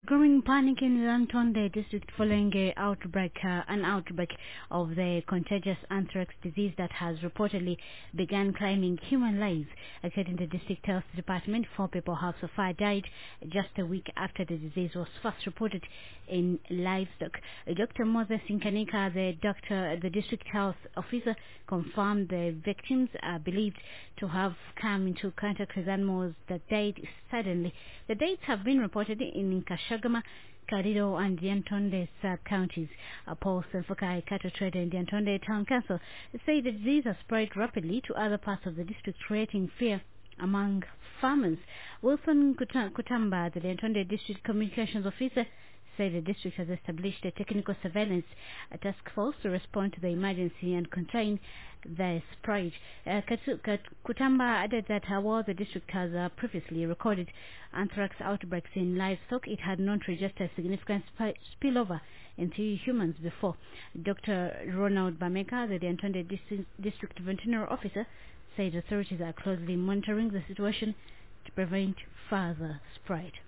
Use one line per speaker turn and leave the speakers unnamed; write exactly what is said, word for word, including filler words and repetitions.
Growing panic in Lantonde district following a outbreak, uh, an outbreak of the contagious anthrax disease that has reportedly begun claiming human lives. According to the district health department, four people have so far died just a week after the disease was first reported in livestock. Doctor Moses Inkanika, the doctor, the district health officer, confirmed the victims are believed to have come into contact with animals that died suddenly. The deaths have been reported in Kashagama, Karido, and Yantonde sub-counties. Uh, Paul Senfokai, cattle trader in Yantonde Town Council, say the disease has spread rapidly to other parts of the district, creating fear among farmers. Wilson Kuta- Kutamba, the Yantonde district communications officer, said the district has established a technical surveillance a task force to respond to the emergency and contain the spread. Uh, Katu- Kat- Kutamba added that uh, while the district has uh, previously recorded anthrax outbreaks in livestock, it had not registered significant sp- spillover into humans before. Doctor Ronald Bameka, the Yantonde district, district veterinary officer, said authorities are closely monitoring the situation to prevent further spread.